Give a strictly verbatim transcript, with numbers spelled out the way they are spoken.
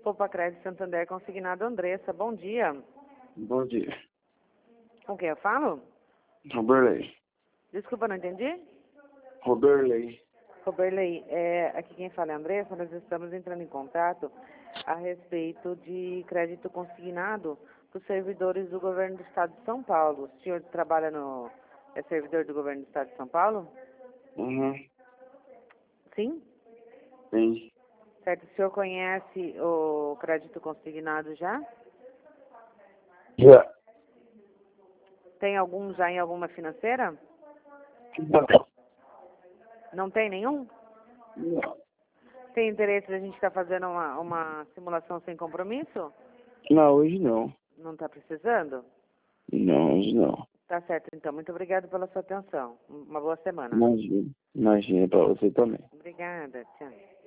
Poupa Crédito Santander Consignado Andressa. Bom dia. Bom dia. Com quem eu falo? Roberley. Desculpa, não entendi? Roberley. Roberley, é, aqui quem fala é Andressa. Nós estamos entrando em contato a respeito de crédito consignado dos servidores do governo do estado de São Paulo. O senhor trabalha no... é servidor do governo do estado de São Paulo? Uhum. Sim? Sim. Certo. O senhor conhece o crédito consignado já? Já. Tem algum já em alguma financeira? Não. Não tem nenhum? Não. Tem interesse da gente estar fazendo uma, uma simulação sem compromisso? Não, hoje não. Não está precisando? Não, hoje não. Tá certo, então. Muito obrigada pela sua atenção. Uma boa semana. Imagina. Imagina pra você também. Obrigada. Tchau.